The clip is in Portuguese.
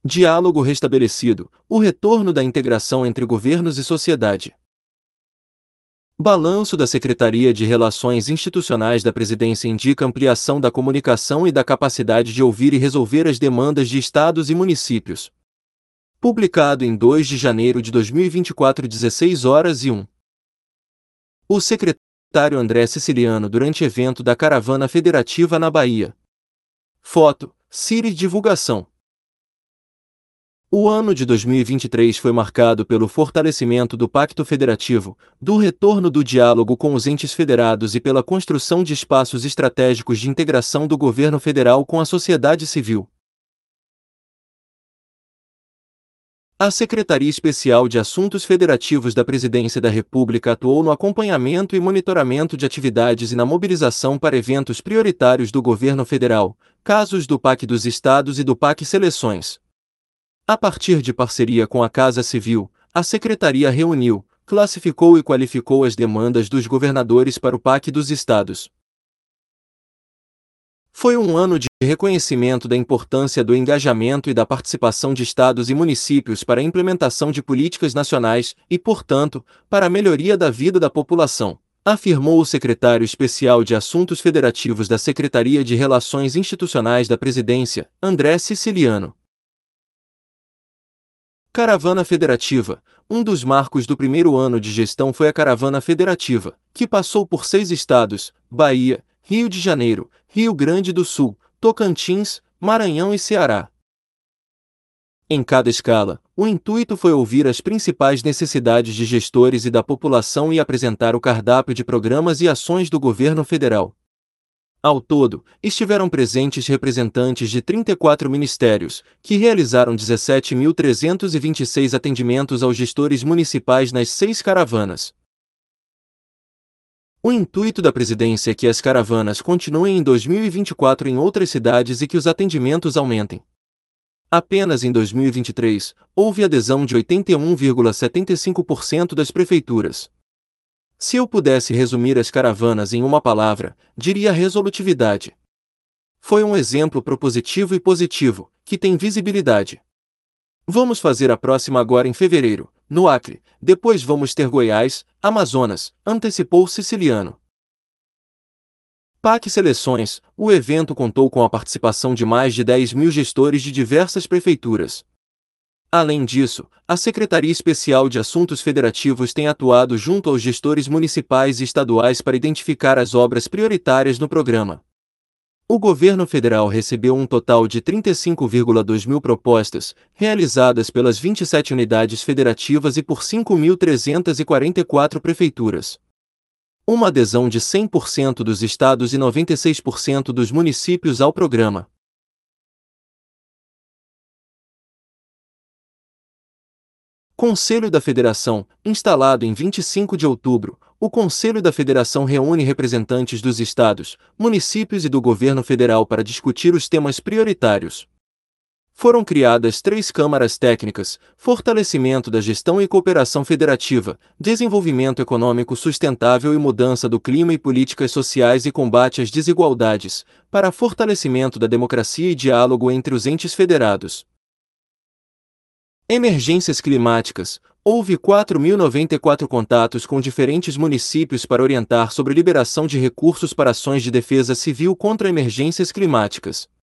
Diálogo restabelecido, o retorno da integração entre governos e sociedade. Balanço da Secretaria de Relações Institucionais da Presidência indica ampliação da comunicação e da capacidade de ouvir e resolver as demandas de estados e municípios. Publicado em 2 de janeiro de 2024, 16h01. O secretário André Siciliano durante evento da Caravana Federativa na Bahia. Foto, Cire Divulgação. O ano de 2023 foi marcado pelo fortalecimento do Pacto Federativo, do retorno do diálogo com os entes federados e pela construção de espaços estratégicos de integração do governo federal com a sociedade civil. A Secretaria Especial de Assuntos Federativos da Presidência da República atuou no acompanhamento e monitoramento de atividades e na mobilização para eventos prioritários do governo federal, casos do PAC dos Estados e do PAC Seleções. A partir de parceria com a Casa Civil, a Secretaria reuniu, classificou e qualificou as demandas dos governadores para o PAC dos Estados. Foi um ano de reconhecimento da importância do engajamento e da participação de estados e municípios para a implementação de políticas nacionais e, portanto, para a melhoria da vida da população, afirmou o secretário especial de Assuntos Federativos da Secretaria de Relações Institucionais da Presidência, André Siciliano. Caravana Federativa. Um dos marcos do primeiro ano de gestão foi a Caravana Federativa, que passou por 6 estados: Bahia, Rio de Janeiro, Rio Grande do Sul, Tocantins, Maranhão e Ceará. Em cada escala, o intuito foi ouvir as principais necessidades de gestores e da população e apresentar o cardápio de programas e ações do governo federal. Ao todo, estiveram presentes representantes de 34 ministérios, que realizaram 17.326 atendimentos aos gestores municipais nas 6 caravanas. O intuito da presidência é que as caravanas continuem em 2024 em outras cidades e que os atendimentos aumentem. Apenas em 2023, houve adesão de 81,75% das prefeituras. Se eu pudesse resumir as caravanas em uma palavra, diria resolutividade. Foi um exemplo propositivo e positivo, que tem visibilidade. Vamos fazer a próxima agora em fevereiro, no Acre, depois vamos ter Goiás, Amazonas, antecipou Siciliano. PAC Seleções. O evento contou com a participação de mais de 10.000 gestores de diversas prefeituras. Além disso, a Secretaria Especial de Assuntos Federativos tem atuado junto aos gestores municipais e estaduais para identificar as obras prioritárias no programa. O governo federal recebeu um total de 35,2 mil propostas, realizadas pelas 27 unidades federativas e por 5.344 prefeituras. Uma adesão de 100% dos estados e 96% dos municípios ao programa. Conselho da Federação. Instalado em 25 de outubro, o Conselho da Federação reúne representantes dos estados, municípios e do governo federal para discutir os temas prioritários. Foram criadas 3 câmaras técnicas: fortalecimento da gestão e cooperação federativa, desenvolvimento econômico sustentável e mudança do clima e políticas sociais e combate às desigualdades, para fortalecimento da democracia e diálogo entre os entes federados. Emergências climáticas. Houve 4.094 contatos com diferentes municípios para orientar sobre liberação de recursos para ações de defesa civil contra emergências climáticas.